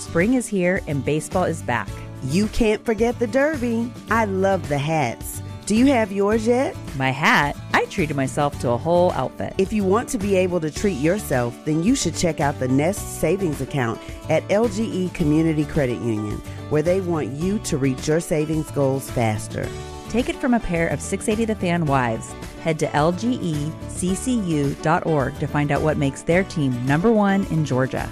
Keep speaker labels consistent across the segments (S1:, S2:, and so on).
S1: Spring is here and baseball is back.
S2: You can't forget the Derby. I love the hats. Do you have yours yet?
S1: My hat? I treated myself to a whole outfit.
S2: If you want to be able to treat yourself, then you should check out the Nest Savings Account at LGE Community Credit Union, where they want you to reach your savings goals faster.
S1: Take it from a pair of 680 The Fan wives. Head to lgeccu.org to find out what makes their team #1 in Georgia.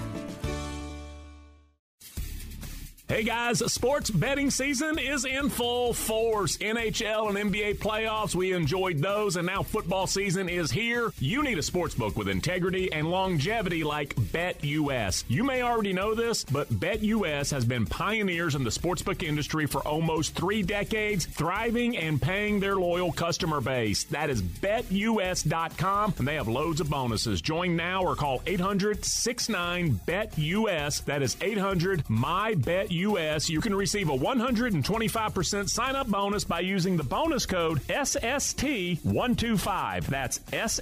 S3: Hey guys, sports betting season is in full force. NHL and NBA playoffs, we enjoyed those, and now football season is here. You need a sportsbook with integrity and longevity like BetUS. You may already know this, but BetUS has been pioneers in the sportsbook industry for almost 3 decades, thriving and paying their loyal customer base. That is BetUS.com, and they have loads of bonuses. Join now or call 800-69-BET-US. That is 800-MY-BET-US. You can receive a 125% sign-up bonus by using the bonus code SST125. That's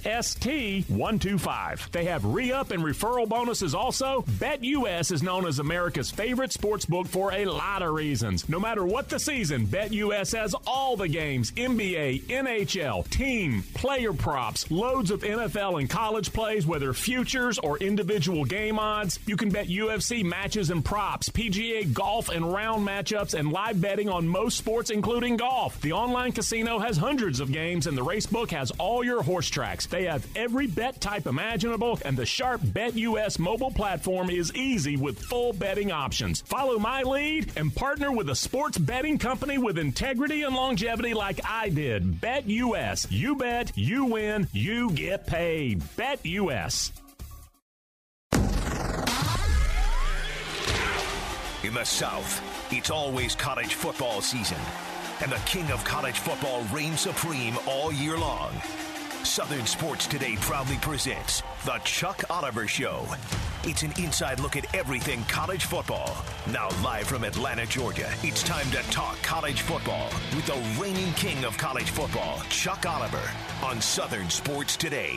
S3: SST125. They have re-up and referral bonuses also. BetUS is known as America's favorite sports book for a lot of reasons. No matter what the season, BetUS has all the games, NBA, NHL, team, player props, loads of NFL and college plays, whether futures or individual game odds. You can bet UFC matches and props, PGA golf and round matchups, and live betting on most sports, including golf. The online casino has hundreds of games, and the racebook has all your horse tracks. They have every bet type imaginable, and the sharp BetUS mobile platform is easy with full betting options. Follow my lead and partner with a sports betting company with integrity and longevity like I did. BetUS. You bet, you win, you get paid. BetUS.
S4: In the South, it's always college football season, and the king of college football reigns supreme all year long. Southern Sports Today proudly presents The Chuck Oliver Show. It's an inside look at everything college football. Now live from Atlanta, Georgia, it's time to talk college football with the reigning king of college football, Chuck Oliver, on Southern Sports Today.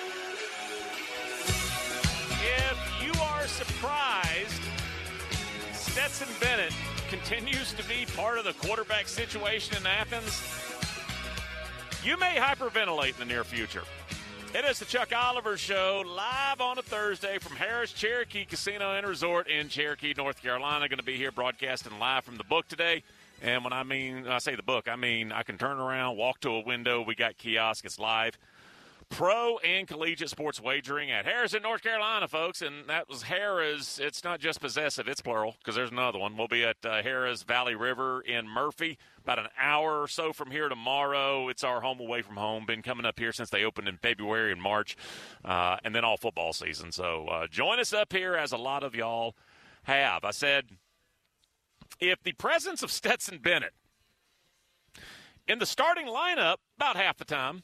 S5: If you are surprised, Stetson Bennett continues to be part of the quarterback situation in Athens, you may hyperventilate in the near future. It is the Chuck Oliver Show, live on a Thursday from Harris Cherokee Casino and Resort in Cherokee, North Carolina. Going to be here broadcasting live from the book today. And when I say the book, I mean I can turn around, walk to a window. We got kiosk. It's live. Pro and collegiate sports wagering at Harris in North Carolina, folks. And that was Harris. It's not just possessive. It's plural because there's another one. We'll be at Harris Valley River in Murphy about an hour or so from here tomorrow. It's our home away from home. Been coming up here since they opened in February and March, and then all football season. So join us up here as a lot of y'all have. I said if the presence of Stetson Bennett in the starting lineup about half the time,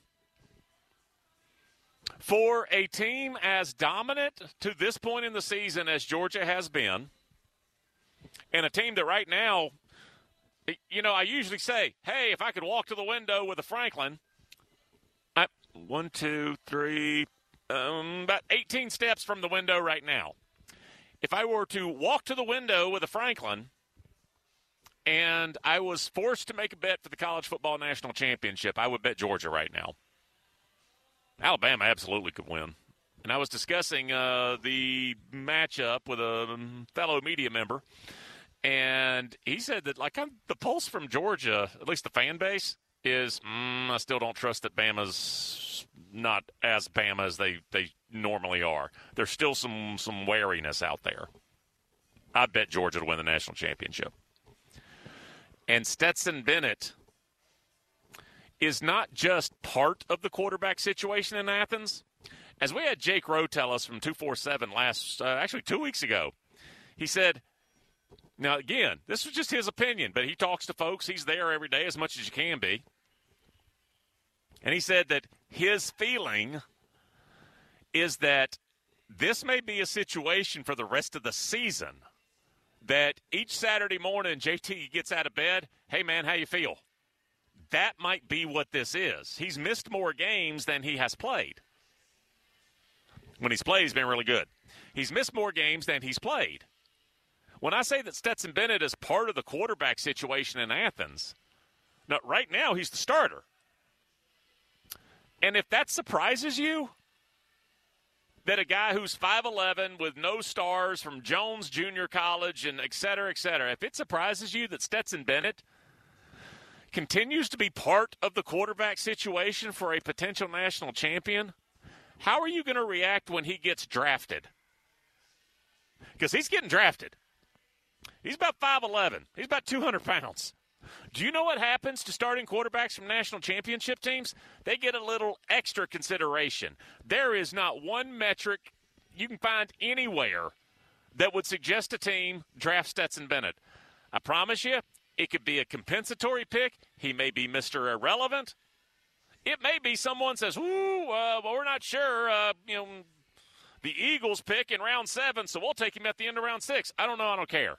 S5: for a team as dominant to this point in the season as Georgia has been, and a team that right now, I usually say, hey, if I could walk to the window with a Franklin, about 18 steps from the window right now. If I were to walk to the window with a Franklin and I was forced to make a bet for the college football national championship, I would bet Georgia right now. Alabama absolutely could win. And I was discussing the matchup with a fellow media member, and he said that, the pulse from Georgia, at least the fan base, is, I still don't trust that Bama's not as Bama as they normally are. There's still some wariness out there. I bet Georgia to win the national championship. And Stetson Bennett is not just part of the quarterback situation in Athens. As we had Jake Rowe tell us from 247 2 weeks ago, he said, now again, this was just his opinion, but he talks to folks. He's there every day as much as you can be. And he said that his feeling is that this may be a situation for the rest of the season, that each Saturday morning JT gets out of bed, hey man, how you feel? That might be what this is. He's missed more games than he has played. When he's played, he's been really good. He's missed more games than he's played. When I say that Stetson Bennett is part of the quarterback situation in Athens, now, right now he's the starter. And if that surprises you, that a guy who's 5'11", with no stars from Jones Junior College and et cetera, if it surprises you that Stetson Bennett continues to be part of the quarterback situation for a potential national champion, how are you going to react when he gets drafted? Because he's getting drafted. He's about 5'11". He's about 200 pounds. Do you know what happens to starting quarterbacks from national championship teams? They get a little extra consideration. There is not one metric you can find anywhere that would suggest a team draft Stetson Bennett. I promise you, it could be a compensatory pick. He may be Mr. Irrelevant. It may be someone says, we're not sure, the Eagles pick in round 7, so we'll take him at the end of round 6. I don't know. I don't care.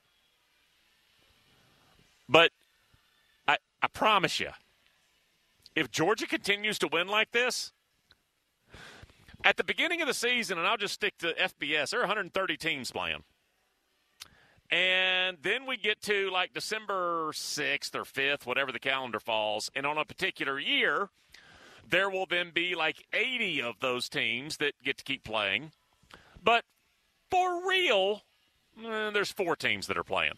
S5: But I promise you, if Georgia continues to win like this, at the beginning of the season, and I'll just stick to FBS, there are 130 teams playing. And then we get to like December 6th or 5th, whatever the calendar falls, and on a particular year, there will then be like 80 of those teams that get to keep playing. But for real, there's 4 teams that are playing.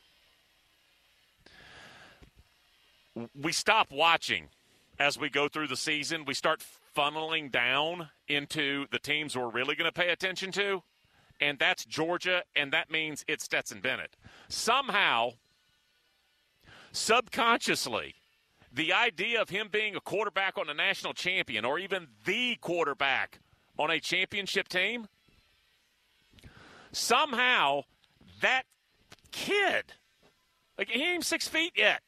S5: We stop watching as we go through the season. We start funneling down into the teams we're really going to pay attention to, and that's Georgia, and that means it's Stetson Bennett. Somehow, subconsciously, the idea of him being a quarterback on a national champion or even the quarterback on a championship team, somehow that kid, like he ain't 6 feet yet,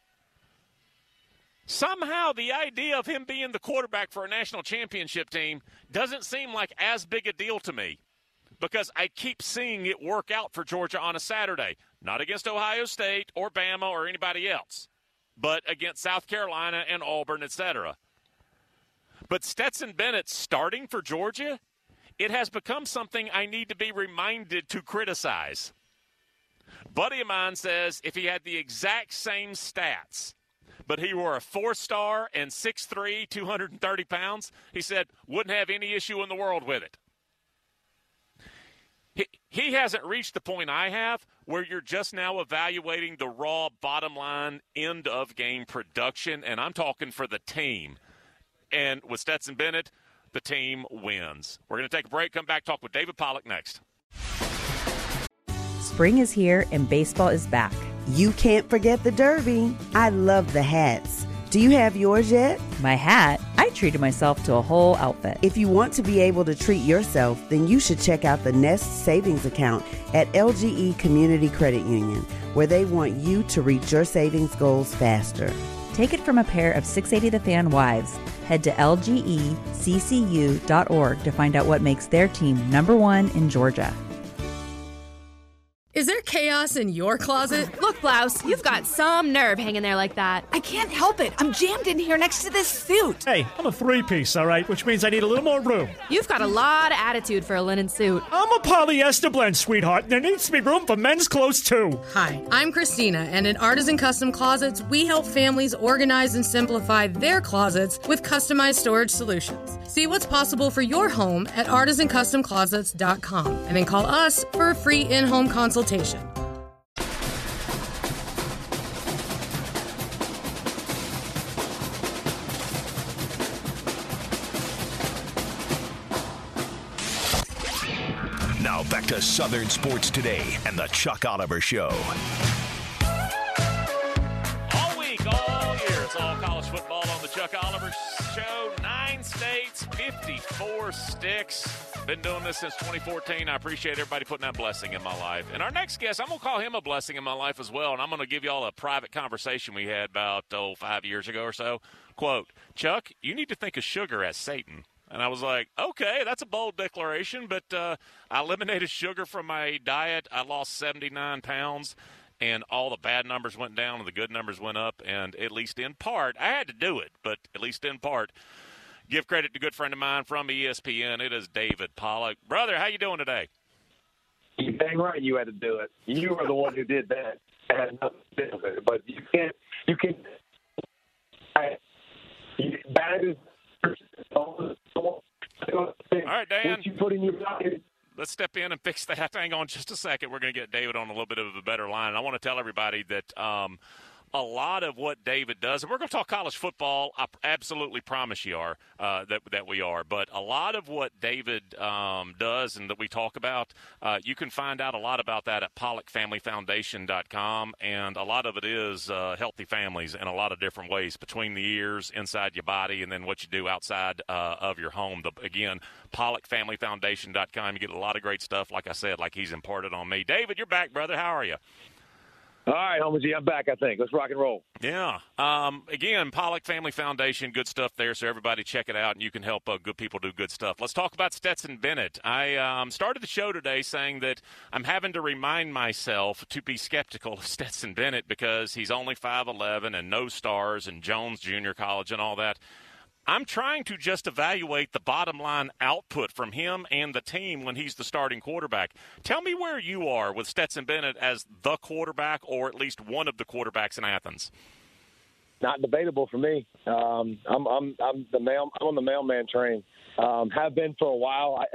S5: somehow the idea of him being the quarterback for a national championship team doesn't seem like as big a deal to me because I keep seeing it work out for Georgia on a Saturday. Not against Ohio State or Bama or anybody else, but against South Carolina and Auburn, etc. But Stetson Bennett starting for Georgia, it has become something I need to be reminded to criticize. Buddy of mine says if he had the exact same stats, but he were a 4-star and 6'3", 230 pounds, he said, wouldn't have any issue in the world with it. He hasn't reached the point I have where you're just now evaluating the raw bottom line end of game production, and I'm talking for the team. And with Stetson Bennett, the team wins. We're going to take a break, come back, talk with David Pollack next.
S1: Spring is here and baseball is back.
S2: You can't forget the Derby. I love the hats. Do you have yours yet?
S1: My hat? I treated myself to a whole outfit.
S2: If you want to be able to treat yourself, then you should check out the Nest Savings Account at LGE Community Credit Union, where they want you to reach your savings goals faster.
S1: Take it from a pair of 680 The Fan wives. Head to lgeccu.org to find out what makes their team #1 in Georgia.
S6: Is there chaos in your closet?
S7: Look, Blouse, you've got some nerve hanging there like that.
S8: I can't help it. I'm jammed in here next to this suit.
S9: Hey, I'm a 3-piece, all right, which means I need a little more room.
S7: You've got a lot of attitude for a linen suit.
S9: I'm a polyester blend, sweetheart. There needs to be room for men's clothes, too.
S6: Hi, I'm Christina, and at Artisan Custom Closets, we help families organize and simplify their closets with customized storage solutions. See what's possible for your home at artisancustomclosets.com, and then call us for a free in-home consultation.
S4: Now back to Southern Sports Today and the Chuck Oliver Show.
S5: All week, all year, it's all college football on the Chuck Oliver Show. 9 states, 54 sticks. Been doing this since 2014. I appreciate everybody putting that blessing in my life. And our next guest, I'm going to call him a blessing in my life as well, and I'm going to give you all a private conversation we had about 5 years ago or so. Quote, Chuck, you need to think of sugar as Satan. And I was like, okay, that's a bold declaration, but I eliminated sugar from my diet. I lost 79 pounds, and all the bad numbers went down and the good numbers went up. And at least in part, I had to do it, but at least in part, give credit to a good friend of mine from ESPN. It is David Pollack. Brother, how you doing today?
S10: You dang right you had to do it. You were the one who did that. It had nothing to do with it. But you can. That is.
S5: All right, Dan.
S10: What you put in your pocket.
S5: Let's step in and fix that. Hang on just a second. We're going to get David on a little bit of a better line. And I want to tell everybody that a lot of what David does, and we're going to talk college football. I absolutely promise you are that we are. But a lot of what David does and that we talk about, you can find out a lot about that at PollockFamilyFoundation.com. And a lot of it is healthy families in a lot of different ways, between the ears, inside your body, and then what you do outside of your home. Again, PollockFamilyFoundation.com. You get a lot of great stuff, like I said, like he's imparted on me. David, you're back, brother. How are you?
S10: All right, Homer G, I'm back, I think. Let's rock and roll.
S5: Yeah. Again, Pollock Family Foundation, good stuff there, so everybody check it out, and you can help good people do good stuff. Let's talk about Stetson Bennett. I started the show today saying that I'm having to remind myself to be skeptical of Stetson Bennett because he's only 5'11" and no stars and Jones Junior College and all that. I'm trying to just evaluate the bottom line output from him and the team when he's the starting quarterback. Tell me where you are with Stetson Bennett as the quarterback, or at least one of the quarterbacks in Athens.
S10: Not debatable for me. I'm on the mailman train. Have been for a while.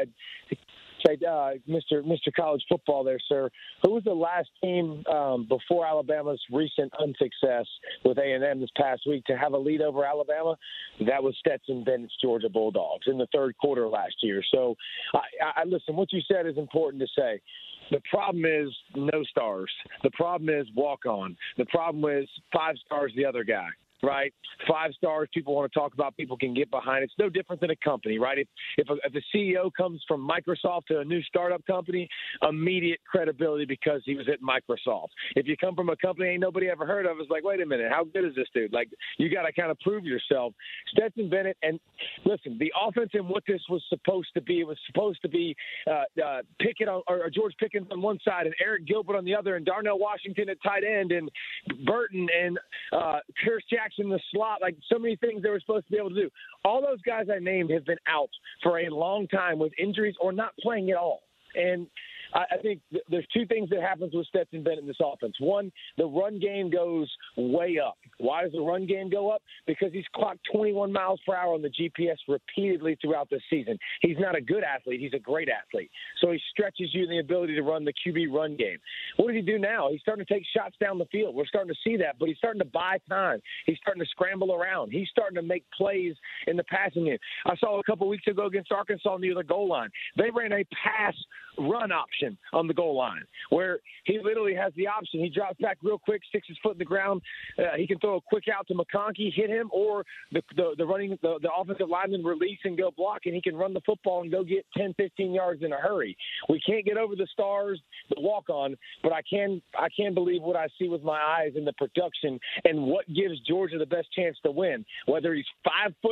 S10: Mr. College Football there, sir. Who was the last team before Alabama's recent unsuccess with A&M this past week to have a lead over Alabama? That was Stetson Bennett's Georgia Bulldogs in the third quarter last year. So, I listen, what you said is important to say. The problem is no stars. The problem is walk-on. The problem is 5 stars the other guy. Right? 5 stars, people want to talk about, people can get behind. It's no different than a company, right? If a CEO comes from Microsoft to a new startup company, immediate credibility because he was at Microsoft. If you come from a company ain't nobody ever heard of, it's like, wait a minute, how good is this dude? Like, you got to kind of prove yourself. Stetson Bennett, and listen, the offense and what this was supposed to be, it was supposed to be Pickett or George Pickens on one side and Eric Gilbert on the other, and Darnell Washington at tight end, and Burton and Pierce Jackson in the slot, like so many things they were supposed to be able to do. All those guys I named have been out for a long time with injuries or not playing at all. And I think there's 2 things that happens with Stetson Bennett in this offense. One, the run game goes way up. Why does the run game go up? Because he's clocked 21 miles per hour on the GPS repeatedly throughout the season. He's not a good athlete. He's a great athlete. So he stretches you in the ability to run the QB run game. What does he do now? He's starting to take shots down the field. We're starting to see that, but he's starting to buy time. He's starting to scramble around. He's starting to make plays in the passing game. I saw a couple weeks ago against Arkansas near the goal line. They ran a pass-run option on the goal line where he literally has the option. He drops back real quick, sticks his foot in the ground. He can throw a quick out to McConkey, hit him, or the offensive lineman release and go block, and he can run the football and go get 10, 15 yards in a hurry. We can't get over the stars, the walk-on, but I can believe what I see with my eyes in the production and what gives Georgia the best chance to win. Whether he's 5'6"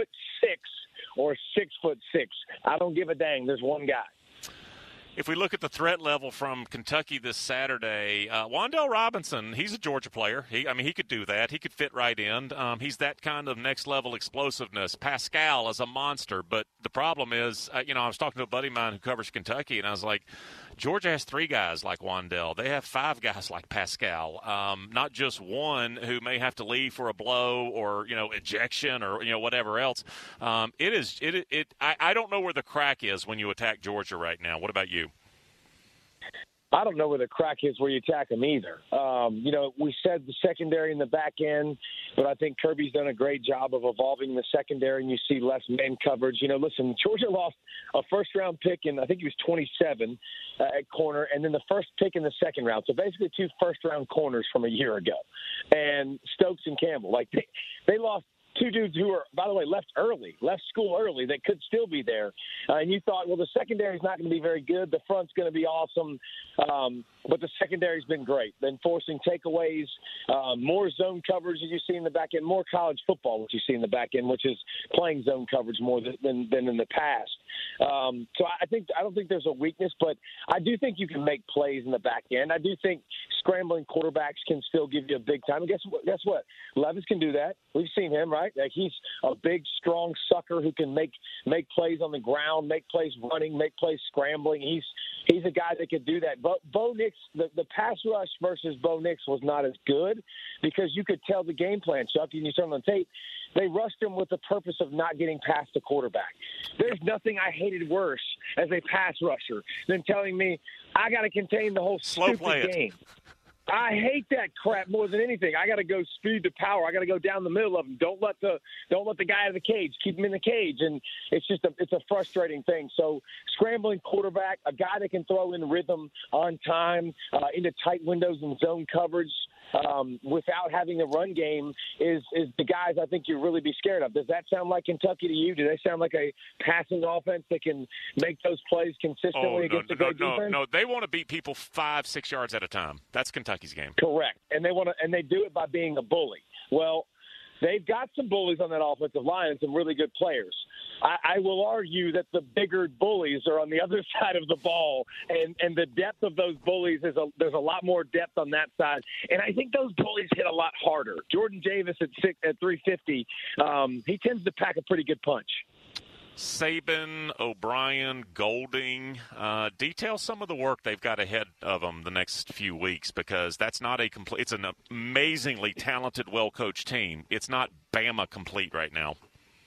S10: or 6'6", I don't give a dang. There's one guy.
S5: If we look at the threat level from Kentucky this Saturday, Wan'Dale Robinson, he's a Georgia player. He could do that. He could fit right in. He's that kind of next-level explosiveness. Pascal is a monster, but the problem is, I was talking to a buddy of mine who covers Kentucky, and I was like, Georgia has 3 guys like Wan'Dale. They have 5 guys like Pascal, not just one who may have to leave for a blow or, ejection or, whatever else. I don't know where the crack is when you attack Georgia right now. What about you?
S10: I don't know where the crack is where you attack them either. We said the secondary and the back end, but I think Kirby's done a great job of evolving the secondary, and you see less man coverage. Listen, Georgia lost a first-round pick, and I think he was 27 at corner, and then the first pick in the second round. So basically 2 first-round corners from a year ago. And Stokes and Campbell, they lost 2 dudes who were, by the way, left school early, that could still be there. And you thought, well, the secondary's not going to be very good. The front's going to be awesome. But the secondary's been great. Been forcing takeaways, more zone coverage as you see in the back end, more college football, which you see in the back end, which is playing zone coverage more than in the past. So I don't think there's a weakness, but I do think you can make plays in the back end. I do think scrambling quarterbacks can still give you a big time. And guess what? Levis can do that. We've seen him, right? Like, he's a big, strong sucker who can make plays on the ground, make plays running, make plays scrambling. He's a guy that could do that. But Bo Nix, the pass rush versus Bo Nix was not as good because you could tell the game plan, Chuck, and you turn on the tape. They rushed him with the purpose of not getting past the quarterback. There's nothing I hated worse as a pass rusher than telling me I got to contain the whole stupid game. I hate that crap more than anything. I got to go speed to power. I got to go down the middle of him. Don't let the guy out of the cage. Keep him in the cage, and it's a frustrating thing. So scrambling quarterback, a guy that can throw in rhythm on time into tight windows and zone coverage without having a run game is the guys I think you really be scared of. Does that sound like Kentucky to you? Do they sound like a passing offense that can make those plays consistently against a great defense?
S5: No, they want to beat people 5-6 yards at a time. That's Kentucky's game.
S10: Correct, and they do it by being a bully. Well, they've got some bullies on that offensive line and some really good players. I will argue that the bigger bullies are on the other side of the ball, and the depth of those bullies there's a lot more depth on that side. And I think those bullies hit a lot harder. Jordan Davis at 350, he tends to pack a pretty good punch.
S5: Saban, O'Brien, Golding, detail some of the work they've got ahead of them the next few weeks, because that's not it's an amazingly talented, well-coached team. It's not Bama complete right now.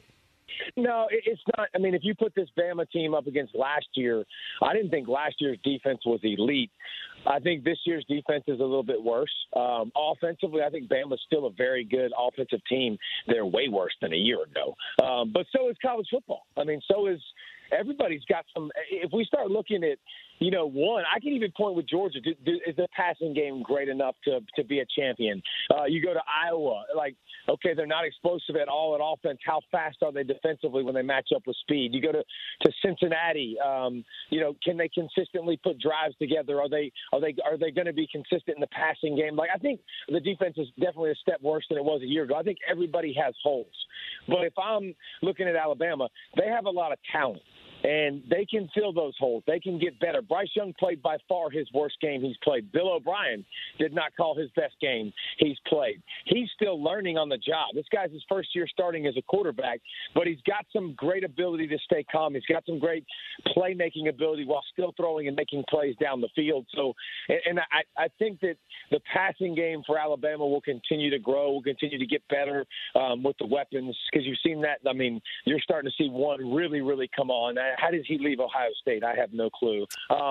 S10: No, it's not. I mean, if you put this Bama team up against last year, I didn't think last year's defense was elite. I think this year's defense is a little bit worse. Offensively, I think Bama's still a very good offensive team. They're way worse than a year ago. But so is college football. I mean, so is everybody's got some. If we start looking at, one, I can even point with Georgia. Is the passing game great enough to be a champion? You go to Iowa, okay, they're not explosive at all at offense. How fast are they defensively when they match up with speed? You go to Cincinnati, can they consistently put drives together? Are they going to be consistent in the passing game? I think the defense is definitely a step worse than it was a year ago. I think everybody has holes. But if I'm looking at Alabama, they have a lot of talent. And they can fill those holes. They can get better. Bryce Young played by far his worst game he's played. Bill O'Brien did not call his best game he's played. He's still learning on the job. This guy's his first year starting as a quarterback, but he's got some great ability to stay calm. He's got some great playmaking ability while still throwing and making plays down the field. So, and I think that the passing game for Alabama will continue to grow, will continue to get better with the weapons, because you've seen that. I mean, you're starting to see one really, really come on. How did he leave Ohio State? I have no clue.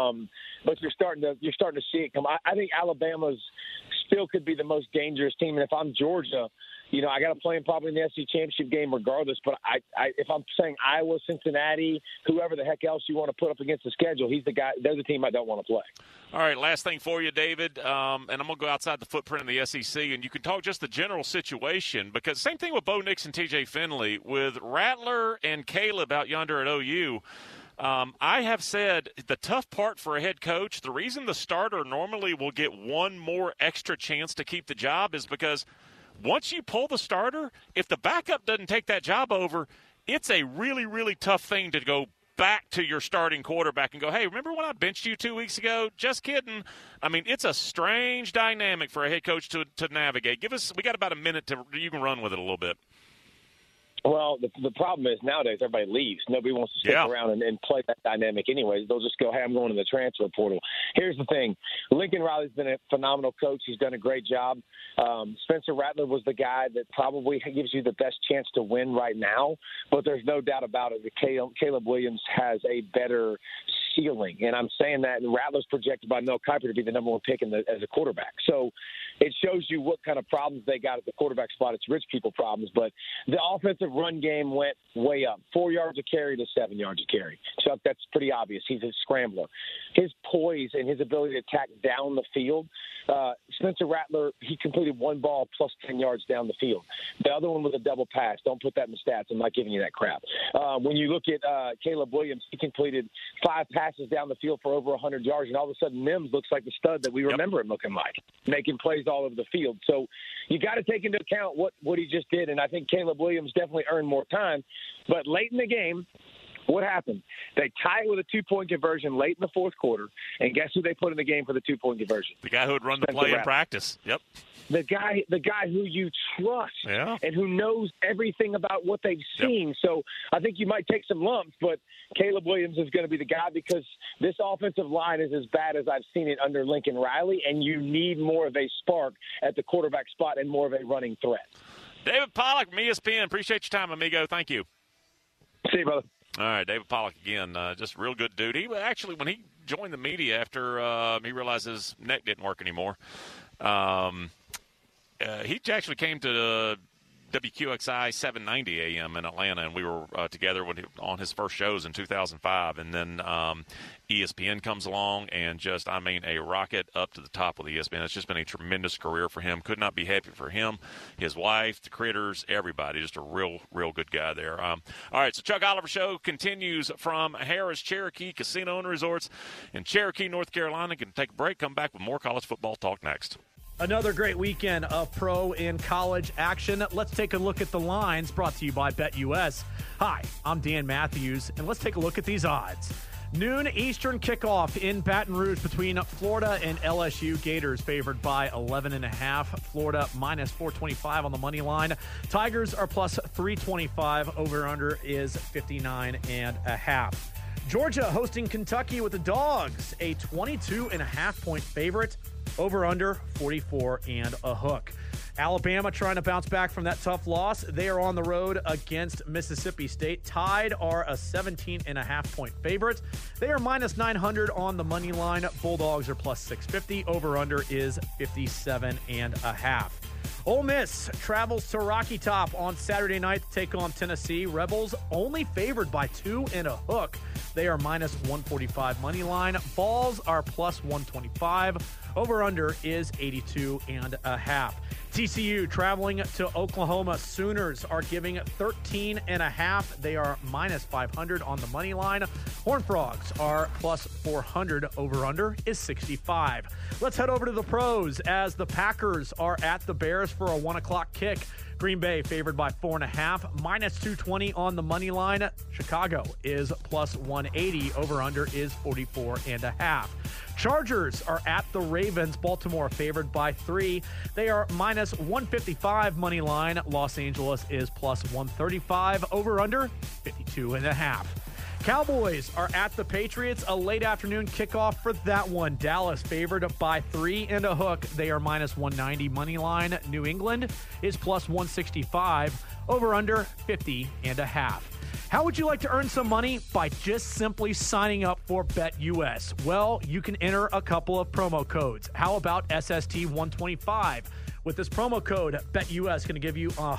S10: But you're starting to see it come. I think Alabama's still could be the most dangerous team. And if I'm Georgia, I got to play him probably in the SEC championship game regardless. But if I'm saying Iowa, Cincinnati, whoever the heck else you want to put up against the schedule, he's the guy. They're the team I don't want to play.
S5: All right, last thing for you, David, and I'm going to go outside the footprint of the SEC, and you can talk just the general situation, because same thing with Bo Nix and TJ Finley. With Rattler and Caleb out yonder at OU, I have said the tough part for a head coach, the reason the starter normally will get one more extra chance to keep the job is because once you pull the starter, if the backup doesn't take that job over, it's a really, really tough thing to go back to your starting quarterback and go, hey, remember when I benched you 2 weeks ago? Just kidding. I mean, it's a strange dynamic for a head coach to navigate. We got about a minute you can run with it a little bit.
S10: Well, the problem is nowadays everybody leaves. Nobody wants to stick around and play that dynamic anyways. They'll just go, hey, I'm going to the transfer portal. Here's the thing. Lincoln Riley's been a phenomenal coach. He's done a great job. Spencer Rattler was the guy that probably gives you the best chance to win right now, but there's no doubt about it that Caleb Williams has a better ceiling. And I'm saying that, and Rattler's projected by Mel Kiper to be the number one pick as a quarterback. So it shows you what kind of problems they got at the quarterback spot. It's rich people problems, but the offensive run game went way up, 4 yards a carry to 7 yards a carry. Chuck, that's pretty obvious. He's a scrambler. His poise and his ability to attack down the field, Spencer Rattler, he completed one ball plus 10 yards down the field. The other one was a double pass. Don't put that in the stats. I'm not giving you that crap. When you look at Caleb Williams, he completed 5 passes down the field for over 100 yards, and all of a sudden Mims looks like the stud that we remember him looking like, making plays all over the field. So you got to take into account what he just did, and I think Caleb Williams definitely earned more time. But late in the game, What happened? They tie it with a two-point conversion late in the fourth quarter, and guess who they put in the game for the two-point conversion?
S5: The guy who would run the play in practice. Yep.
S10: The guy who you trust and who knows everything about what they've seen. So I think you might take some lumps, but Caleb Williams is going to be the guy because this offensive line is as bad as I've seen it under Lincoln Riley, and you need more of a spark at the quarterback spot and more of a running threat.
S5: David Pollack from ESPN. Appreciate your time, amigo. Thank you.
S10: See you, brother.
S5: All right, David Pollack again. Just real good dude. He actually, when he joined the media after he realized his neck didn't work anymore, he actually came to WQXI 790 AM in Atlanta, and we were together on his first shows in 2005. And then ESPN comes along and just, a rocket up to the top with ESPN. It's just been a tremendous career for him. Could not be happy for him, his wife, the critters, everybody. Just a real, real good guy there. All right, so Chuck Oliver Show continues from Harrah's Cherokee Casino and Resorts in Cherokee, North Carolina. Can take a break, come back with more college football talk next.
S11: Another great weekend of pro and college action. Let's take a look at the lines brought to you by BetUS. Hi, I'm Dan Matthews, and let's take a look at these odds. Noon Eastern kickoff in Baton Rouge between Florida and LSU. Gators favored by 11.5. Florida minus 425 on the money line. Tigers are plus 325. Over-under is 59.5. Georgia hosting Kentucky with the Dogs, a 22.5-point favorite. Over-under 44 and a hook. Alabama trying to bounce back from that tough loss. They are on the road against Mississippi State. Tide are a 17.5-point favorite. They are minus 900 on the money line. Bulldogs are plus 650. Over-under is 57.5. Ole Miss travels to Rocky Top on Saturday night to take on Tennessee. Rebels only favored by 2 and a hook. They are minus 145 money line. Balls are plus 125. Over-under is 82.5. TCU traveling to Oklahoma. Sooners are giving 13.5. They are minus 500 on the money line. Horned Frogs are plus 400. Over-under is 65. Let's head over to the pros as the Packers are at the Bears for a 1 o'clock kick. Green Bay favored by 4.5, minus 220 on the money line. Chicago is plus 180. Over-under is 44.5. Chargers are at the Ravens. Baltimore favored by 3. They are minus 155 money line. Los Angeles is plus 135. Over-under 52.5. Cowboys are at the Patriots. A late afternoon kickoff for that one. Dallas favored by 3 and a hook. They are minus 190 money line. New England is plus 165. Over-under 50.5. How would you like to earn some money? By just simply signing up for BetUS. Well, you can enter a couple of promo codes. How about SST125? With this promo code, BetUS is going to give you a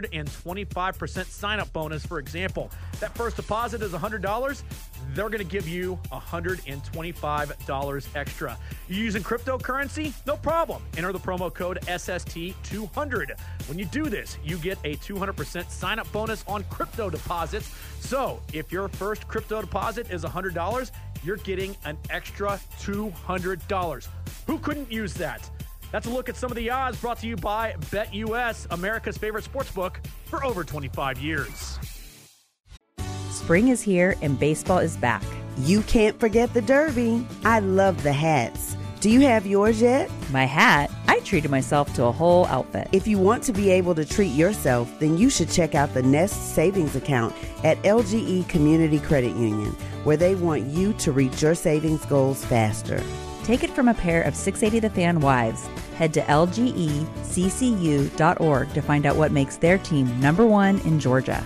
S11: 125% sign-up bonus. For example, that first deposit is $100. They're going to give you $125 extra. You using cryptocurrency? No problem. Enter the promo code SST200. When you do this, you get a 200% sign-up bonus on crypto deposits. So if your first crypto deposit is $100, you're getting an extra $200. Who couldn't use that? That's a look at some of the odds brought to you by BetUS, America's favorite sportsbook for over 25 years.
S1: Spring is here and baseball is back.
S2: You can't forget the Derby. I love the hats. Do you have yours yet?
S1: My hat? I treated myself to a whole outfit.
S2: If you want to be able to treat yourself, then you should check out the Nest Savings Account at LGE Community Credit Union, where they want you to reach your savings goals faster.
S1: Take it from a pair of 680 The Fan wives. Head to lgeccu.org to find out what makes their team #1 in Georgia.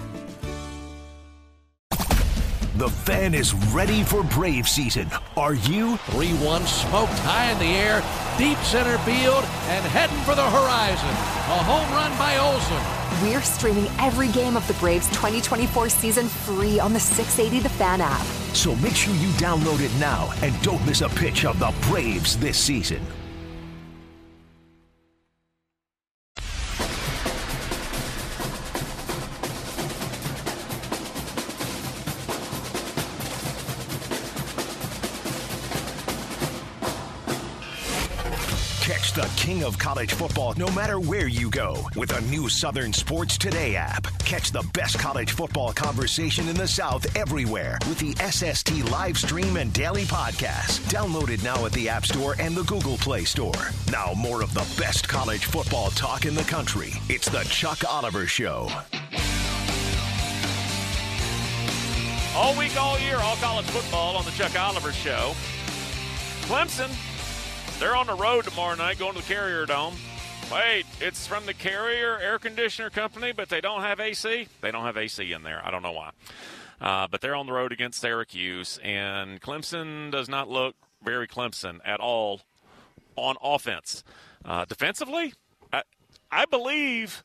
S4: The Fan is ready for Brave season. Are you?
S12: 3-1 smoked high in the air, deep center field, and heading for the horizon. A home run by Olsen.
S13: We're streaming every game of the Braves 2024 season free on the 680 The Fan app.
S4: So make sure you download it now and don't miss a pitch of the Braves this season. Catch Watch the king of college football no matter where you go with a new Southern Sports Today app. Catch the best college football conversation in the South everywhere with the SST live stream and daily podcast. Download it now at the App Store and the Google Play Store. Now more of the best college football talk in the country. It's the Chuck Oliver Show.
S5: All week, all year, all college football on the Chuck Oliver Show. Clemson, they're on the road tomorrow night going to the Carrier Dome. Wait, it's from the Carrier Air Conditioner Company, but they don't have AC? They don't have AC in there. I don't know why. But they're on the road against Syracuse, and Clemson does not look very Clemson at all on offense. Defensively, I believe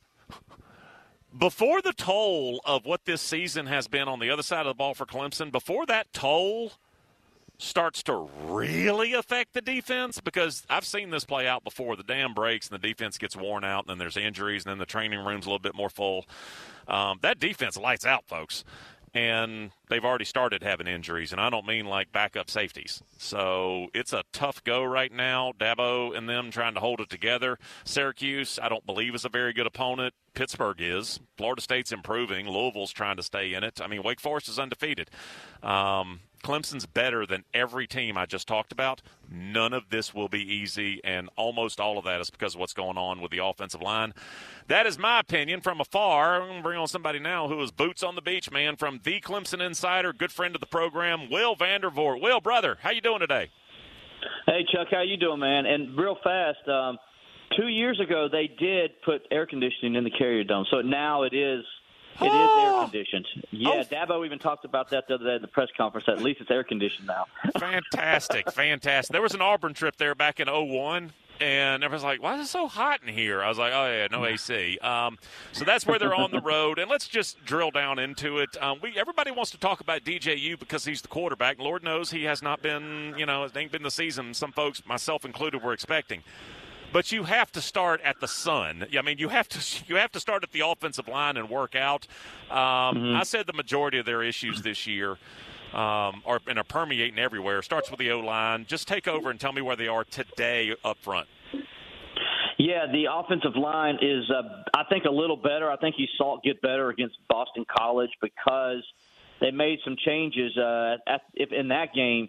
S5: before the toll of what this season has been on the other side of the ball for Clemson, before that toll starts to really affect the defense, because I've seen this play out before. The dam breaks and the defense gets worn out, and then there's injuries, and then the training room's a little bit more full. That defense lights out, folks. And they've already started having injuries, and I don't mean like backup safeties. So it's a tough go right now. Dabo and them trying to hold it together. Syracuse, I don't believe, is a very good opponent. Pittsburgh is. Florida State's improving. Louisville's trying to stay in it. I mean, Wake Forest is undefeated. Clemson's better than every team I just talked about. None of this will be easy, and almost all of that is because of what's going on with the offensive line. That is my opinion from afar. I'm going to bring on somebody now who is boots on the beach, man, from the Clemson Insider, good friend of the program, Will Vandervoort. Will, brother, how you doing today?
S14: Hey, Chuck, how you doing, man? And real fast, 2 years ago they did put air conditioning in the Carrier Dome, so now it is air conditioned. Yeah, Dabo even talked about that the other day at the press conference. At least it's air conditioned now.
S5: Fantastic. There was an Auburn trip there back in 2001. And everyone's like, why is it so hot in here? I was like, oh, yeah, no AC. So that's where they're on the road. And let's just drill down into it. Everybody wants to talk about DJU because he's the quarterback. Lord knows he has not been, it ain't been the season some folks, myself included, were expecting. But you have to start at the Sun. I mean, you have to start at the offensive line and work out. I said the majority of their issues this year are permeating everywhere. Starts with the O-line. Just take over and tell me where they are today up front.
S14: Yeah, the offensive line is, I think, a little better. I think you saw it get better against Boston College because they made some changes in that game.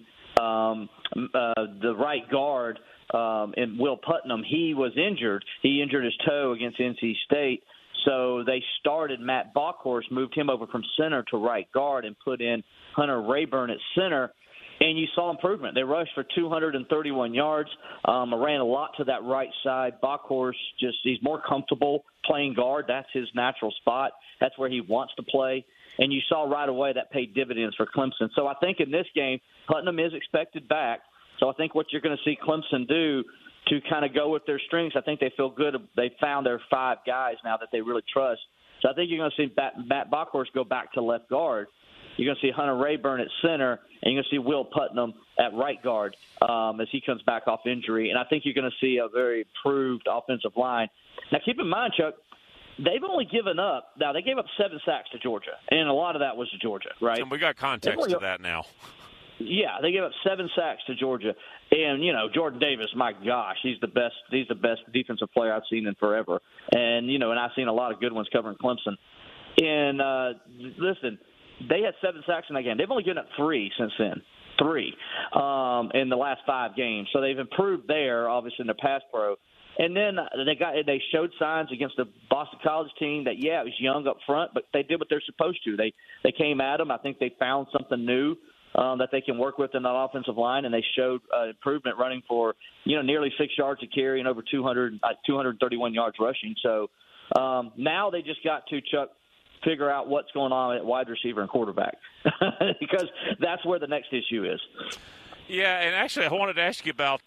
S14: The right guard, and Will Putnam, he was injured. He injured his toe against NC State. So they started Matt Bockhorst, moved him over from center to right guard, and put in Hunter Rayburn at center. And you saw improvement. They rushed for 231 yards. Ran a lot to that right side. Bockhorst, he's more comfortable playing guard. That's his natural spot. That's where he wants to play. And you saw right away that paid dividends for Clemson. So I think in this game, Putnam is expected back. So I think what you're going to see Clemson do to kind of go with their strengths, I think they feel good. They found their 5 guys now that they really trust. So I think you're going to see Matt Bockhorst go back to left guard. You're going to see Hunter Rayburn at center, and you're going to see Will Putnam at right guard as he comes back off injury. And I think you're going to see a very improved offensive line. Now, keep in mind, Chuck, they've only given up – now, they gave up 7 sacks to Georgia, and a lot of that was to Georgia, right?
S5: And we got context to that now.
S14: Yeah, they gave up 7 sacks to Georgia. And, Jordan Davis, my gosh, he's the best defensive player I've seen in forever. And, and I've seen a lot of good ones covering Clemson. And, listen, they had 7 sacks in that game. They've only given up 3 since then. 3 in the last 5 games. So they've improved there, obviously, in their pass pro. And then they showed signs against the Boston College team that, it was young up front, but they did what they're supposed to. They came at them. I think they found something new that they can work with in that offensive line, and they showed improvement running for, nearly 6 yards a carry and over 231 yards rushing. So now they just got to, Chuck, figure out what's going on at wide receiver and quarterback because that's where the next issue is.
S5: Yeah, and actually I wanted to ask you about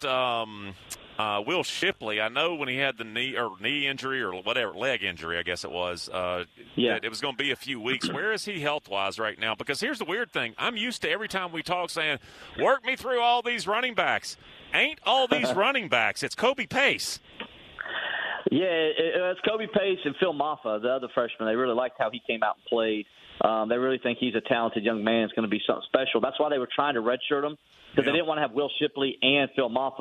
S5: Will Shipley. I know when he had the knee injury or whatever, leg injury, I guess it was, that it was going to be a few weeks. Where is he health-wise right now? Because here's the weird thing. I'm used to every time we talk saying, work me through all these running backs. Ain't all these running backs. It's Kobe Pace.
S14: Yeah, it's Kobe Pace and Phil Maffa, the other freshman. They really liked how he came out and played. They really think he's a talented young man. It's going to be something special. That's why they were trying to redshirt him, because they didn't want to have Will Shipley and Phil Maffa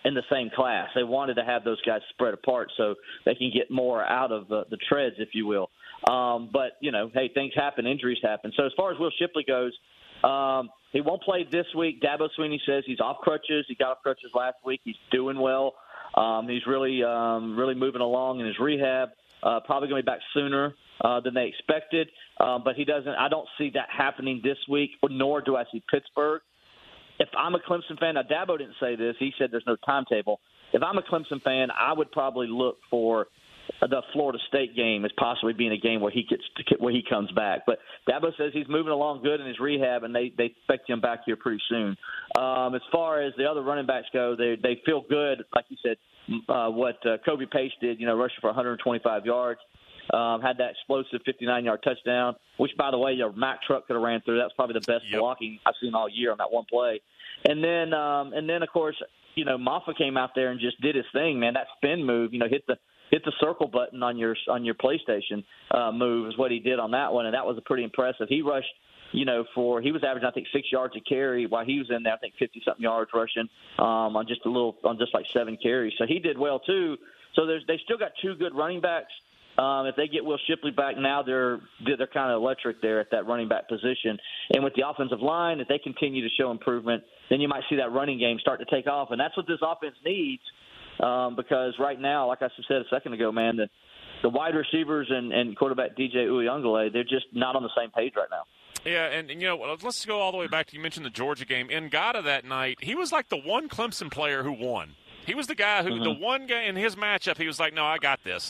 S14: in the same class. They wanted to have those guys spread apart so they can get more out of the treads, if you will. But, hey, things happen, injuries happen. So as far as Will Shipley goes, he won't play this week. Dabo Swinney says he's off crutches. He got off crutches last week. He's doing well. He's really moving along in his rehab. Probably going to be back sooner than they expected. But I don't see that happening this week, nor do I see Pittsburgh. If I'm a Clemson fan, now Dabo didn't say this. He said there's no timetable. If I'm a Clemson fan, I would probably look for the Florida State game as possibly being a game where he comes back. But Dabo says he's moving along good in his rehab, and they expect him back here pretty soon. As far as the other running backs go, they feel good, like you said, what Kobe Pace did, rushing for 125 yards. Had that explosive 59-yard touchdown, which, by the way, your Mack truck could have ran through. That was probably the best blocking I've seen all year on that one play. And then, of course, Maffa came out there and just did his thing, man. That spin move, hit the circle button on your PlayStation move is what he did on that one, and that was pretty impressive. He rushed, he was averaging, I think, 6 yards a carry while he was in there. I think 50-something yards rushing on just like 7 carries. So he did well too. So they still got 2 good running backs. If they get Will Shipley back now, they're kind of electric there at that running back position. And with the offensive line, if they continue to show improvement, then you might see that running game start to take off. And that's what this offense needs because right now, like I said a second ago, man, the wide receivers and quarterback DJ Uiagalelei, they're just not on the same page right now.
S5: Yeah, and let's go all the way back to, you mentioned the Georgia game. Ngata that night, he was like the one Clemson player who won. He was the guy who, the one guy in his matchup, he was like, no, I got this.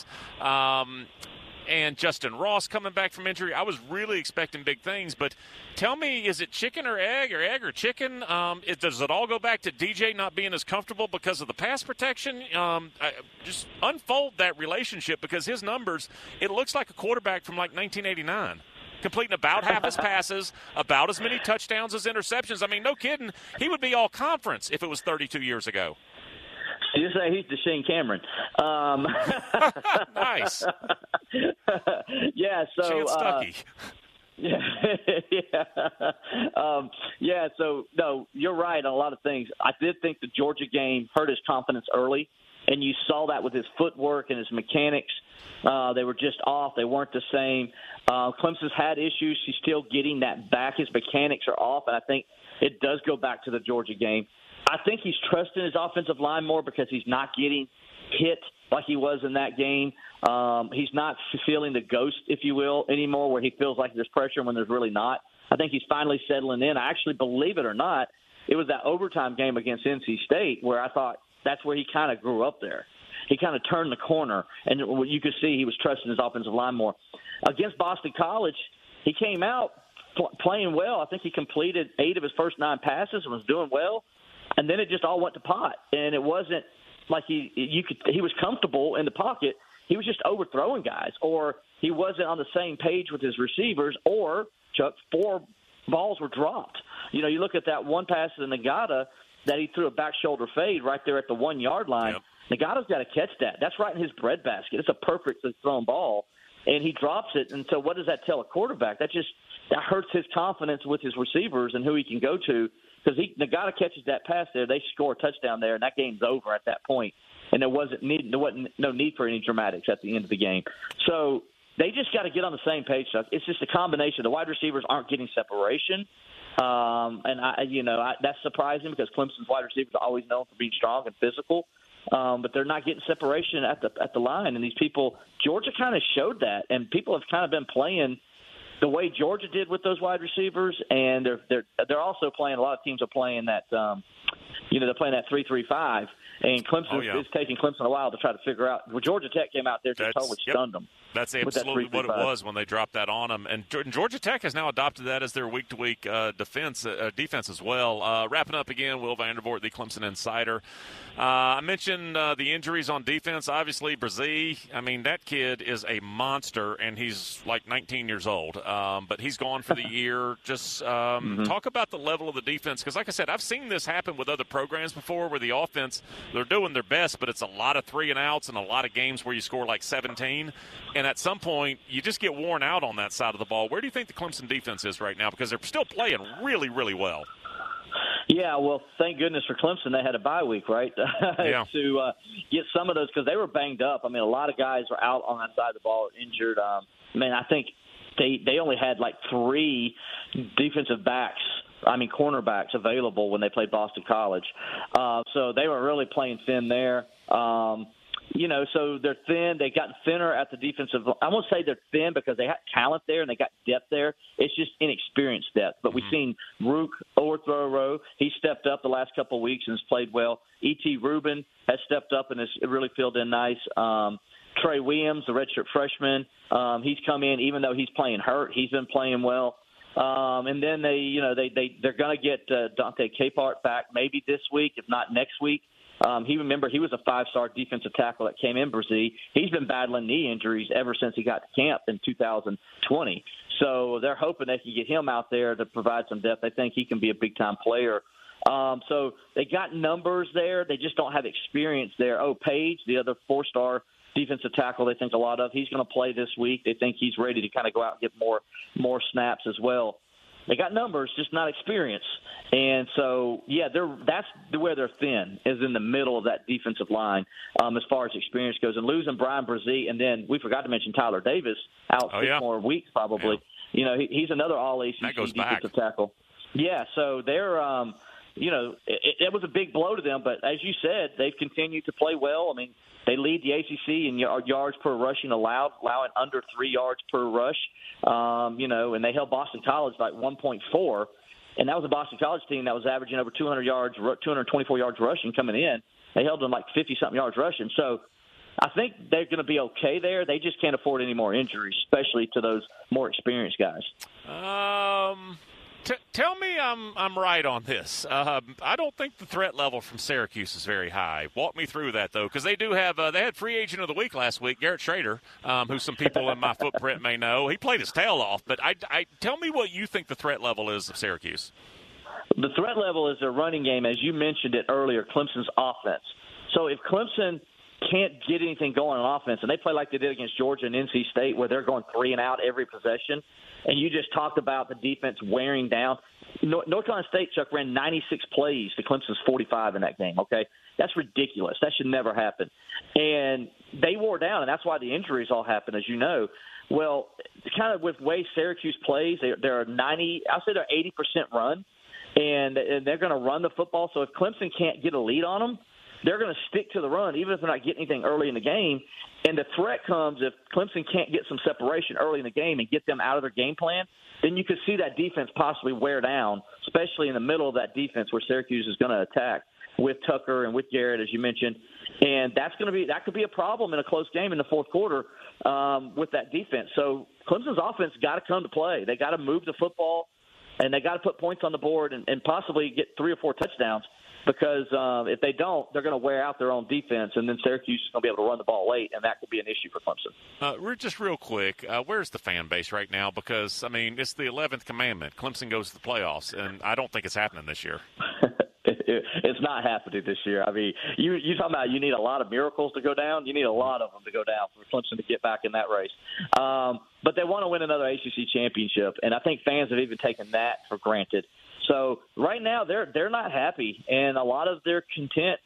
S5: And Justin Ross coming back from injury, I was really expecting big things. But tell me, is it chicken or egg or chicken? Does it all go back to DJ not being as comfortable because of the pass protection? Just unfold that relationship because his numbers, it looks like a quarterback from like 1989. Completing about half his passes, about as many touchdowns as interceptions. I mean, no kidding. He would be all conference if it was 32 years ago.
S14: You say he's DeShane Cameron.
S5: Nice.
S14: Yeah, so
S5: Chance Stuckey.
S14: So no, you're right on a lot of things. I did think the Georgia game hurt his confidence early, and you saw that with his footwork and his mechanics. They were just off. They weren't the same. Clemson's had issues. He's still getting that back. His mechanics are off, and I think it does go back to the Georgia game. I think he's trusting his offensive line more because he's not getting hit like he was in that game. He's not feeling the ghost, if you will, anymore where he feels like there's pressure when there's really not. I think he's finally settling in. I actually, believe it or not, it was that overtime game against NC State where I thought that's where he kind of grew up there. He kind of turned the corner, and you could see he was trusting his offensive line more. Against Boston College, he came out playing well. I think he completed 8 of his first 9 passes and was doing well. And then it just all went to pot, and it wasn't like he was comfortable in the pocket. He was just overthrowing guys, or he wasn't on the same page with his receivers, or, Chuck, 4 balls were dropped. You look at that one pass to Ngata that he threw a back shoulder fade right there at the 1-yard line. Yep. Ngata's got to catch that. That's right in his breadbasket. It's a perfectly thrown ball, and he drops it. And so what does that tell a quarterback? That hurts his confidence with his receivers and who he can go to. Because Ngata catches that pass there, they score a touchdown there, and that game's over at that point. And there wasn't no need for any dramatics at the end of the game. So they just got to get on the same page, Chuck. It's just a combination. The wide receivers aren't getting separation, and that's surprising because Clemson's wide receivers are always known for being strong and physical, but they're not getting separation at the line. And these people, Georgia kind of showed that, and people have kind of been playing the way Georgia did with those wide receivers, and they're also playing. A lot of teams are playing that, they're playing that 3-3-5, and Clemson is taking Clemson a while to try to figure out. Well, Georgia Tech came out there just totally stunned them.
S5: That's absolutely what it was when they dropped that on them. And Georgia Tech has now adopted that as their week-to-week defense as well. Wrapping up again, Will Vandervoort, the Clemson Insider. I mentioned the injuries on defense. Obviously, Brzee, that kid is a monster, and he's like 19 years old. But he's gone for the year. Just talk about the level of the defense. Because, like I said, I've seen this happen with other programs before where the offense, they're doing their best, but it's a lot of 3-and-outs and a lot of games where you score like 17. And at some point, you just get worn out on that side of the ball. Where do you think the Clemson defense is right now? Because they're still playing really, really well.
S14: Yeah, well, thank goodness for Clemson they had a bye week, right, to get some of those because they were banged up. I mean, a lot of guys were out on that side of the ball, injured. I think they only had like 3 cornerbacks available when they played Boston College. So they were really playing thin there. So they're thin. They got thinner at the defensive. I won't say they're thin because they got talent there and they got depth there. It's just inexperienced depth. But we've seen Rook Orthoro. He stepped up the last couple of weeks and has played well. E.T. Rubin has stepped up and has really filled in nice. Trey Williams, the redshirt freshman, he's come in even though he's playing hurt. He's been playing well. And then they're going to get Dante Capehart back maybe this week, if not next week. He was a 5-star defensive tackle that came in Brazil. He's been battling knee injuries ever since he got to camp in 2020. So they're hoping they can get him out there to provide some depth. They think he can be a big-time player. So they got numbers there. They just don't have experience there. Page, the other 4-star defensive tackle they think a lot of, he's going to play this week. They think he's ready to kind of go out and get more snaps as well. They got numbers, just not experience. And so, that's where they're thin, is in the middle of that defensive line as far as experience goes. And losing Brian Brzee, and then we forgot to mention Tyler Davis, out 6 more weeks probably. Yeah. He's another all-ACC defensive tackle. Yeah, so they're it was a big blow to them. But as you said, they've continued to play well. I mean, they lead the ACC in yards per rushing allowing under 3 yards per rush. And they held Boston College like 1.4, and that was a Boston College team that was averaging over 200 yards, 224 yards rushing coming in. They held them like 50-something yards rushing. So I think they're going to be okay there. They just can't afford any more injuries, especially to those more experienced guys.
S5: Tell me I'm right on this. I don't think the threat level from Syracuse is very high. Walk me through that, though, because they do have they had free agent of the week last week, Garrett Schrader, who some people in my footprint may know. He played his tail off, but I tell me what you think the threat level is of Syracuse.
S14: The threat level is their running game, as you mentioned it earlier, Clemson's offense. So if Clemson can't get anything going on offense, and they play like they did against Georgia and NC State where they're going 3 and out every possession, and you just talked about the defense wearing down. North Carolina State, Chuck, ran 96 plays to Clemson's 45 in that game, okay? That's ridiculous. That should never happen. And they wore down, and that's why the injuries all happened, as you know. Well, kind of with the way Syracuse plays, they're 80% run, and they're going to run the football. So if Clemson can't get a lead on them, they're going to stick to the run, even if they're not getting anything early in the game. And the threat comes if Clemson can't get some separation early in the game and get them out of their game plan, then you could see that defense possibly wear down, especially in the middle of that defense where Syracuse is going to attack with Tucker and with Garrett, as you mentioned. And that could be a problem in a close game in the fourth quarter with that defense. So Clemson's offense got to come to play. They got to move the football, and they got to put points on the board and possibly get 3 or 4 touchdowns. Because if they don't, they're going to wear out their own defense, and then Syracuse is going to be able to run the ball late, and that could be an issue for Clemson.
S5: Just real quick, where's the fan base right now? Because, I mean, it's the 11th commandment. Clemson goes to the playoffs, and I don't think it's happening this year.
S14: It's not happening this year. I mean, you talking about you need a lot of miracles to go down. You need a lot of them to go down for Clemson to get back in that race. But they want to win another ACC championship, and I think fans have even taken that for granted. So right now they're not happy, and a lot of their content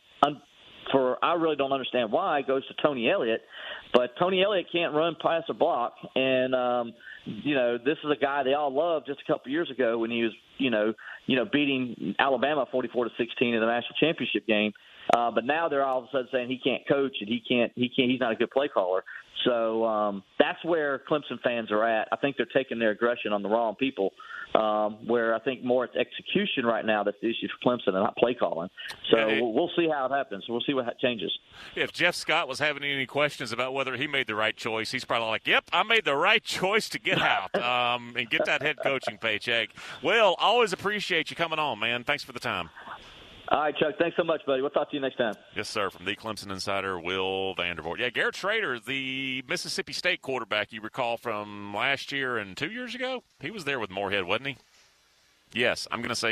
S14: I really don't understand why goes to Tony Elliott, but Tony Elliott can't run, pass, or block, and this is a guy they all loved just a couple years ago when he was beating Alabama 44-16 in the national championship game. But now they're all of a sudden saying he can't coach and he's not a good play caller. So that's where Clemson fans are at. I think they're taking their aggression on the wrong people, where I think more it's execution right now that's the issue for Clemson and not play calling. So we'll see how it happens. We'll see what changes.
S5: If Jeff Scott was having any questions about whether he made the right choice, he's probably like, yep, I made the right choice to get out and get that head coaching paycheck. Well, always appreciate you coming on, man. Thanks for the time.
S14: All right, Chuck. Thanks so much, buddy. We'll talk to you next time.
S5: Yes, sir. From the Clemson Insider, Will Vandervoort. Yeah, Garrett Schrader, the Mississippi State quarterback you recall from last year and 2 years ago. He was there with Moorhead, wasn't he? Yes, I'm going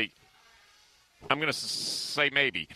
S5: to say maybe.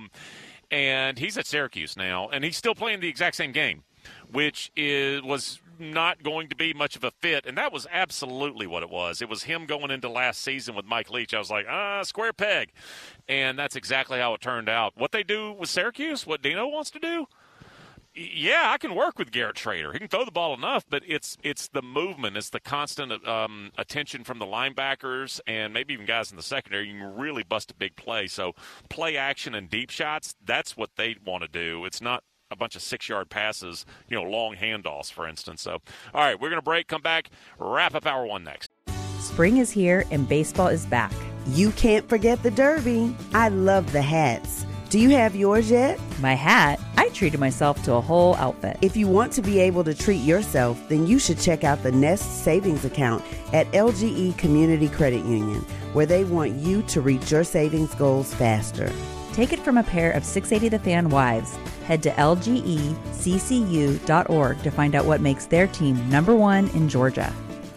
S5: And he's at Syracuse now, and he's still playing the exact same game, which was not going to be much of a fit, and that was absolutely what it was. It was him going into last season with Mike Leach. I was like, square peg, and that's exactly how it turned out. What they do with Syracuse, what Dino wants to do, yeah, I can work with Garrett Schrader. He can throw the ball enough, but it's the movement. It's the constant attention from the linebackers and maybe even guys in the secondary. You can really bust a big play. So play action and deep shots, that's what they want to do. It's not a bunch of 6-yard passes, long handoffs, for instance. So, all right, we're going to break, come back, wrap up Hour 1 next.
S1: Spring is here and baseball is back.
S2: You can't forget the Derby. I love the hats. Do you have yours yet?
S1: My hat? I treated myself to a whole outfit.
S2: If you want to be able to treat yourself, then you should check out the Nest Savings Account at LGE Community Credit Union, where they want you to reach your savings goals faster.
S1: Take it from a pair of 680 The Fan wives. Head to lgeccu.org to find out what makes their team #1 in Georgia.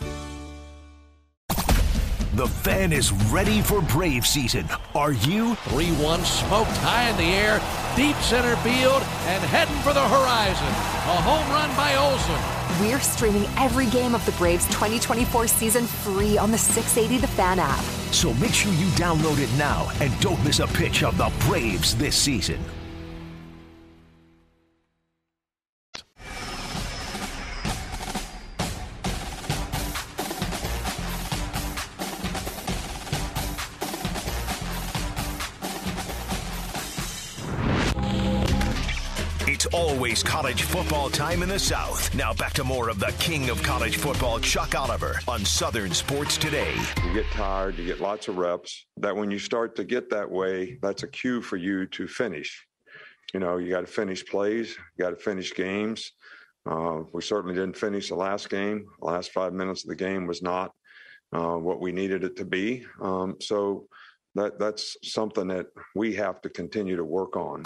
S4: The Fan is ready for Brave season. Are you?
S12: 3-1 smoked high in the air, deep center field, and heading for the horizon. A home run by Olsen.
S13: We're streaming every game of the Braves 2024 season free on the 680 The Fan app.
S4: So make sure you download it now and don't miss a pitch of the Braves this season. It's always college football time in the South. Now back to more of the king of college football, Chuck Oliver, on Southern Sports Today.
S15: You get tired, you get lots of reps. That when you start to get that way, that's a cue for you to finish. You got to finish plays, you got to finish games. We certainly didn't finish the last game. The last 5 minutes of the game was not what we needed it to be. So that's something that we have to continue to work on.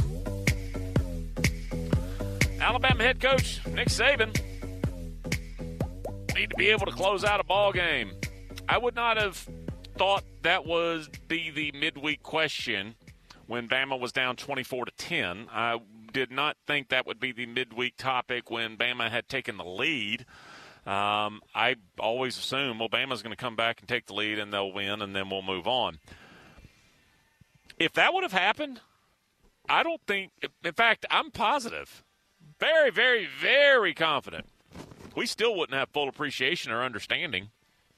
S5: Alabama head coach Nick Saban need to be able to close out a ball game. I would not have thought that would be the midweek question when Bama was down 24-10. I did not think that would be the midweek topic when Bama had taken the lead. I always assume, Bama's going to come back and take the lead and they'll win and then we'll move on. If that would have happened, I don't think – in fact, I'm positive – very, very, very confident we still wouldn't have full appreciation or understanding.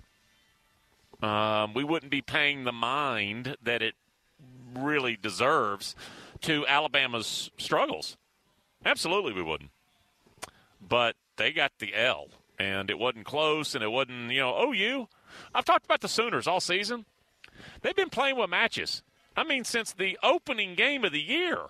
S5: We wouldn't be paying the mind that it really deserves to Alabama's struggles. Absolutely we wouldn't. But they got the L, and it wasn't close, and it wasn't, OU. I've talked about the Sooners all season. They've been playing with matches. Since the opening game of the year.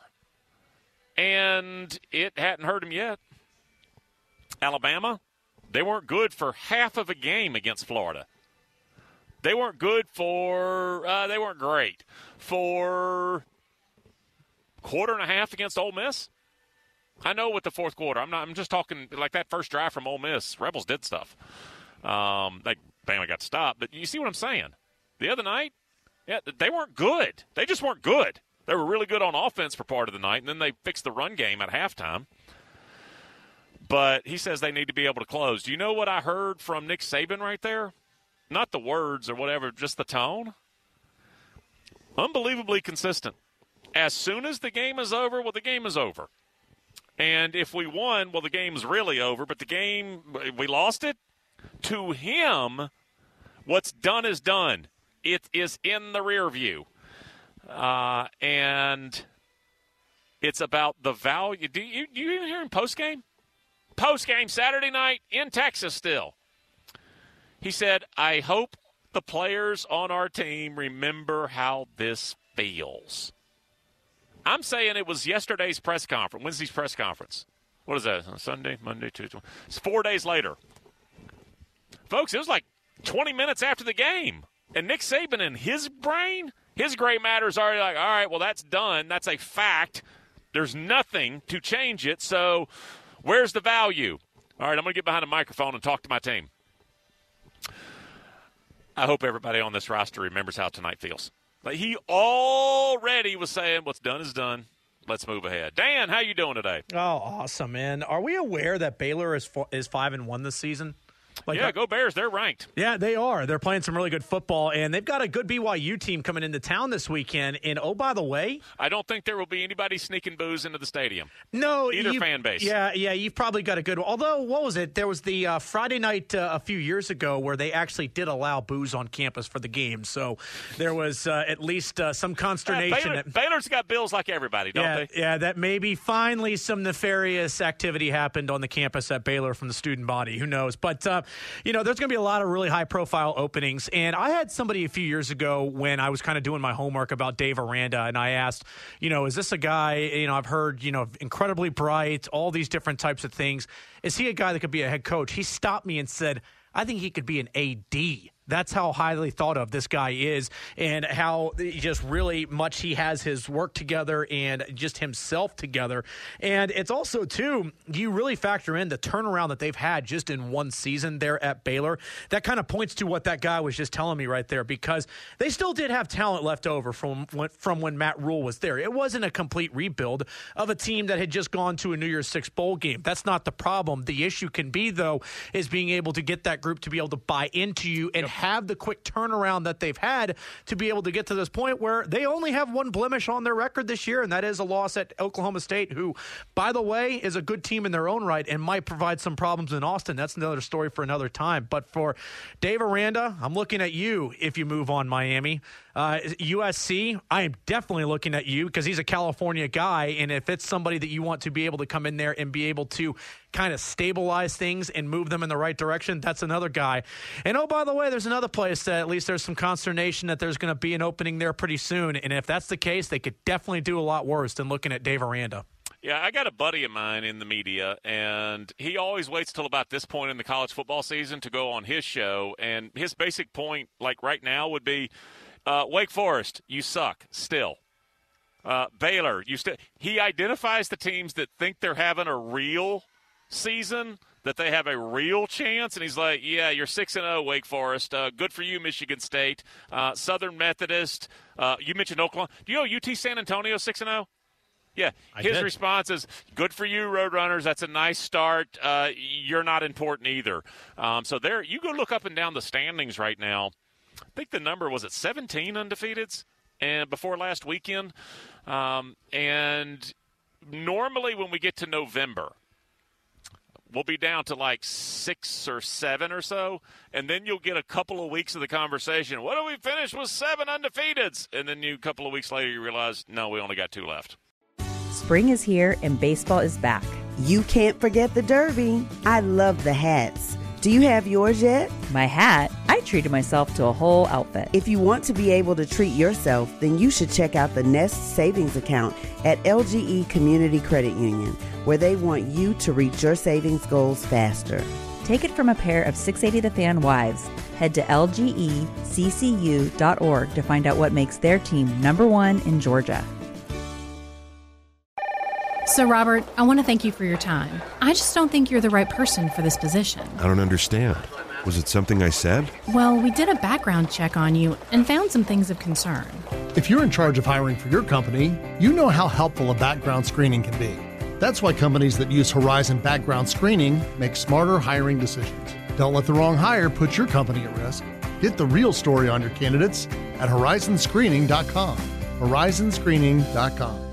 S5: And it hadn't hurt him yet. Alabama, they weren't good for half of a game against Florida. They weren't good they weren't great for quarter and a half against Ole Miss. I know with the fourth quarter. I'm just talking like that first drive from Ole Miss. Rebels did stuff. Bama got stopped. But you see what I'm saying? The other night, they weren't good. They just weren't good. They were really good on offense for part of the night, and then they fixed the run game at halftime. But he says they need to be able to close. Do you know what I heard from Nick Saban right there? Not the words or whatever, just the tone. Unbelievably consistent. As soon as the game is over, the game is over. And if we won, the game's really over. But the game, we lost it. To him, what's done is done. It is in the rear view. And it's about the value. Do you even hear him post-game? Post-game Saturday night in Texas still. He said, I hope the players on our team remember how this feels. I'm saying it was yesterday's press conference, Wednesday's press conference. What is that? Sunday, Monday, Tuesday. It's 4 days later. Folks, it was like 20 minutes after the game. And Nick Saban in his brain – his gray matter's already like, all right, that's done. That's a fact. There's nothing to change it. So where's the value? All right, I'm going to get behind a microphone and talk to my team. I hope everybody on this roster remembers how tonight feels. Like he already was saying what's done is done. let's move ahead. Dan, how you doing today?
S11: Oh, awesome, man. Are we aware that Baylor is 5-1 this season?
S5: Go Bears. They're ranked.
S11: Yeah, they are. They're playing some really good football, and they've got a good BYU team coming into town this weekend. And, oh, by the way,
S5: I don't think there will be anybody sneaking booze into the stadium.
S11: No.
S5: Either fan base.
S11: Yeah, you've probably got a good one. Although, what was it? There was the Friday night a few years ago where they actually did allow booze on campus for the game. So there was at least some consternation.
S5: Baylor's got bills like everybody, don't they?
S11: Yeah, that maybe finally some nefarious activity happened on the campus at Baylor from the student body. Who knows? But, there's going to be a lot of really high-profile openings. And I had somebody a few years ago when I was kind of doing my homework about Dave Aranda, and I asked, is this a guy, I've heard, incredibly bright, all these different types of things. Is he a guy that could be a head coach? He stopped me and said, I think he could be an AD. That's how highly thought of this guy is, and how just really much he has his work together and just himself together. And it's also, too, you really factor in the turnaround that they've had just in one season there at Baylor. That kind of points to what that guy was just telling me right there, because they still did have talent left over from when Matt Rule was there. It wasn't a complete rebuild of a team that had just gone to a New Year's Six bowl game. That's not the problem. The issue can be, though, is being able to get that group to be able to buy into you and have the quick turnaround that they've had to be able to get to this point where they only have one blemish on their record this year, and that is a loss at Oklahoma State, who, by the way, is a good team in their own right and might provide some problems in Austin. That's another story for another time. But for Dave Aranda, I'm looking at you if you move on Miami. USC, I am definitely looking at you because he's a California guy, and if it's somebody that you want to be able to come in there and be able to kind of stabilize things and move them in the right direction, that's another guy. And, oh, by the way, there's another place that at least there's some consternation that there's going to be an opening there pretty soon, and if that's the case, they could definitely do a lot worse than looking at Dave Aranda.
S5: Yeah, I got a buddy of mine in the media, and he always waits till about this point in the college football season to go on his show, and his basic point, like right now, would be, Wake Forest, you suck still. Baylor, he identifies the teams that think they're having a real season, that they have a real chance, and he's like, yeah, you're 6-0, Wake Forest. Good for you, Michigan State. Southern Methodist. You mentioned Oklahoma. Do you know UT San Antonio 6-0? Yeah, his response is, good for you, Roadrunners. That's a nice start. You're not important either. So there, you go look up and down the standings right now. I think the number was at 17 undefeateds and before last weekend. And normally when we get to November, we'll be down to like 6 or 7 or so, and then you'll get a couple of weeks of the conversation. What do we finish with 7 undefeateds? And then a couple of weeks later you realize, no, we only got 2 left.
S1: Spring is here and baseball is back.
S2: You can't forget the Derby. I love the hats. Do you have yours yet?
S1: My hat? I treated myself to a whole outfit.
S2: If you want to be able to treat yourself, then you should check out the Nest Savings Account at LGE Community Credit Union, where they want you to reach your savings goals faster.
S1: Take it from a pair of 680 The Fan wives. Head to lgeccu.org to find out what makes their team #1 in Georgia.
S16: So, Robert, I want to thank you for your time. I just don't think you're the right person for this position.
S17: I don't understand. Was it something I said?
S16: Well, we did a background check on you and found some things of concern.
S18: If you're in charge of hiring for your company, you know how helpful a background screening can be. That's why companies that use Horizon Background Screening make smarter hiring decisions. Don't let the wrong hire put your company at risk. Get the real story on your candidates at horizonscreening.com. horizonscreening.com.